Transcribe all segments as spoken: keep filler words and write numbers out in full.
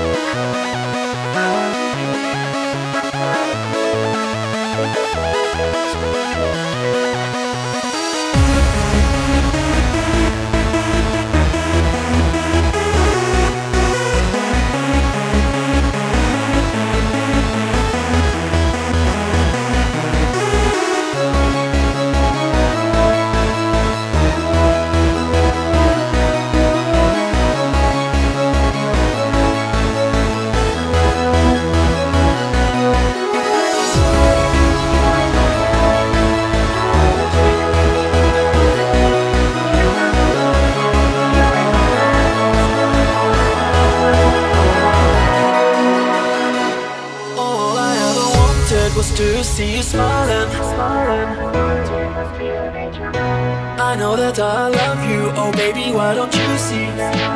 Was to see you smiling. I know that I love you, oh baby, why don't you see?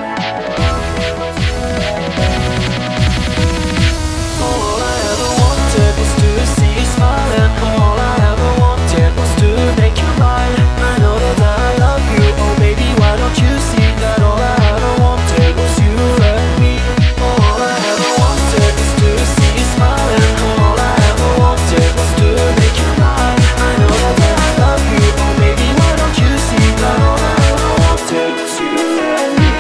All I ever wanted was to see you smiling. All I ever wanted was to make you mine. I know that I love you, oh baby, why don't you see that all I ever wanted was you and me? All I ever wanted was to see you smiling. All I ever wanted was to make you mine. I know that I love you, oh baby, why don't you see that all I ever wanted was you and me?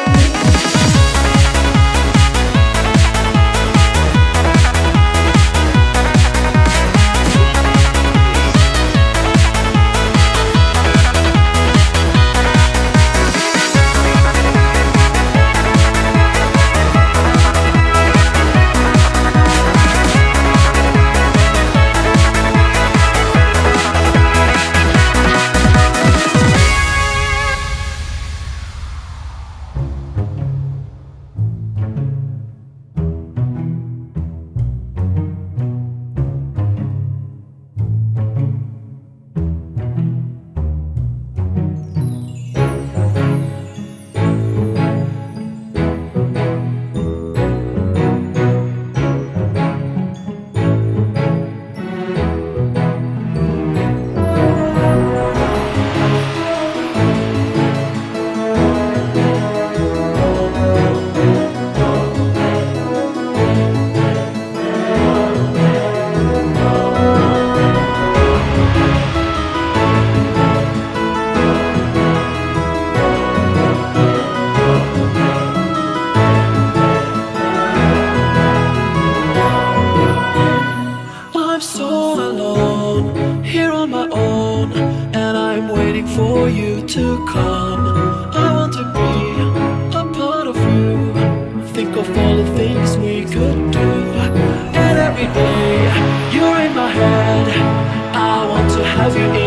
I'm so alone, here on my own, and I'm waiting for you to come. I want to be a part of you, think of all the things we could do. And every day, you're in my head, I want to have you in